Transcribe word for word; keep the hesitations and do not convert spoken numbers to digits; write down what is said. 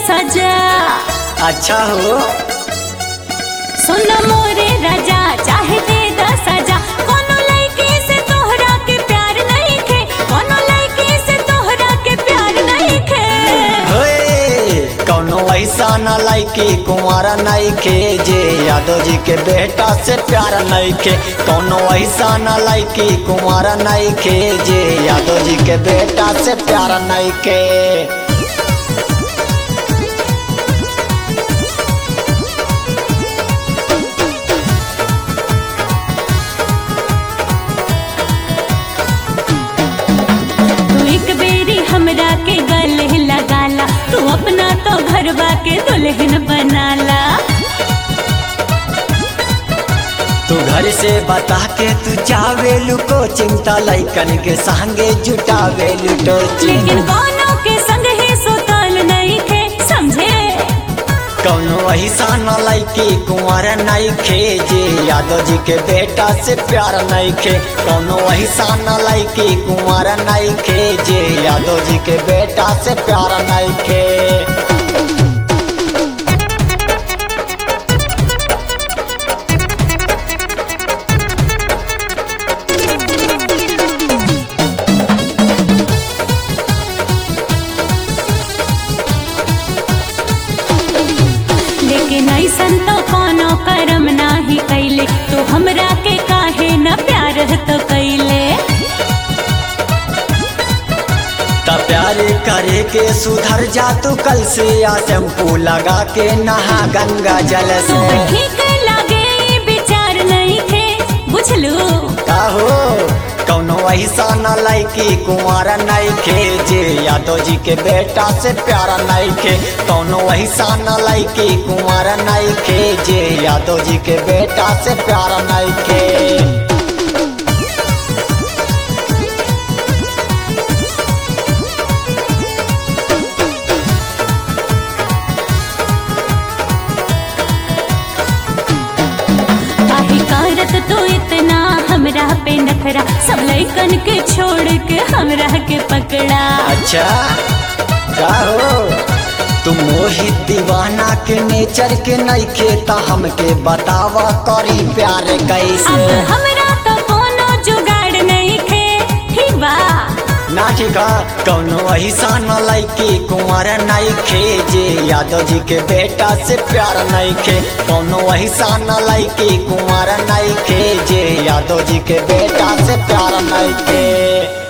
सजा। अच्छा हो सुन मोरे राजा चाहे दे द सजा, कोनो लड़की से तोहरा के प्यार नहीं खे, कोनो लड़की से तोहरा के प्यार नहीं खे। होए कौनो ऐसा न लाइकी कुंवारा नहीं खे जे यादव जी के बेटा से प्यार नहीं खे। कौनो ऐसा न लाइकी कुंवारा नहीं खे जे यादव जी के बेटा से प्यार नहीं खे। हमरा के गले लगाला, तू अपना तो घरवा के दुल्हन बनाला। तू घर से बता के तू जावेलू को चिंता लइकन के संगे जुटावेलू तो लेकिन कोनो के संग ही सुतल नहीं खे समझे। कौनो ऐसा न लाइकी कुंवर नहीं खे जे यादव जी के बेटा से प्यार नहीं खे। कौनो ऐसा न लाइकी कुंवर नहीं खे जे यादव जी के बेटा से प्यार नहीं खे। लेकिन ऐसन तो कोनो करम नाही कैले, तो हमरा के काहे न प्यार तो कैले। त प्यार करे के सुधर जा तू कल से या शैम्पू लगा के नहा गंगा जल से। ठीक लगे विचार नहीं थे बुझलू का हो कौनो ऐसा न लाइकी कुंवारा नहीं खे जे यादव जी के बेटा से प्यारा नहीं खे। कौनो ऐसा न लाइकी कुंवारा नहीं खे जे यादव जी के बेटा से प्यारा नहीं खे। तो इतना हमरा पे नखरा, सब लइकन के छोड़ के हमरा के पकड़ा। अच्छा का हो तुम मोहित दीवाना के नेचर के नहीं खे ता हमके बतावा करी प्यार कैसे। अब हमरा तो कोनो जुगाड़ नहीं खे ठीक बा ना ठीक है कौनो ऐसा न लाइकी कुंवर नहीं खे जे यादव जी के बेटा से प्यार नहीं खे। कौनो ऐसा न लाइकी कुंवर नहीं खे जे यादव जी के बेटा से प्यार नहीं खे।